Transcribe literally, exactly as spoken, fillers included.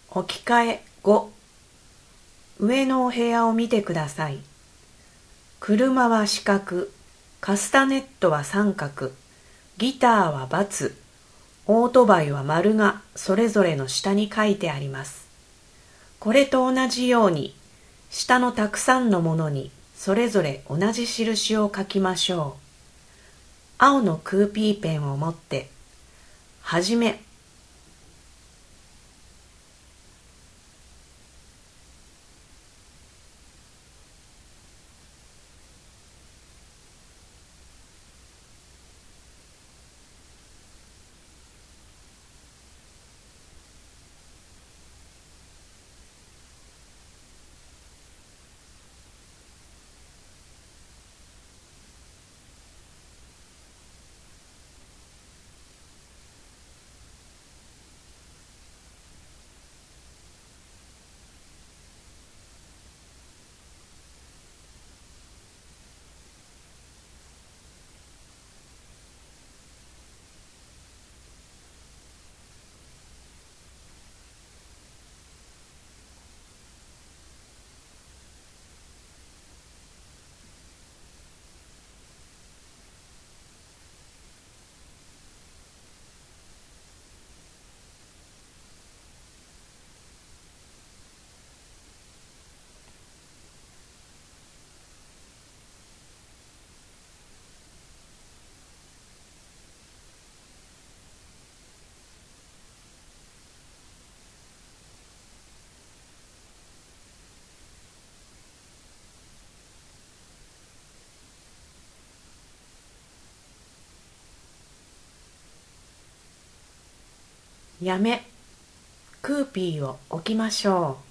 置き換えご。上のお部屋を見てください。車は四角、カスタネットは三角、ギターは×、オートバイは丸がそれぞれの下に書いてあります。これと同じように、下のたくさんのものにそれぞれ同じ印を書きましょう。青のクーピーペンを持って、はじめ、やめ、クーピーを置きましょう。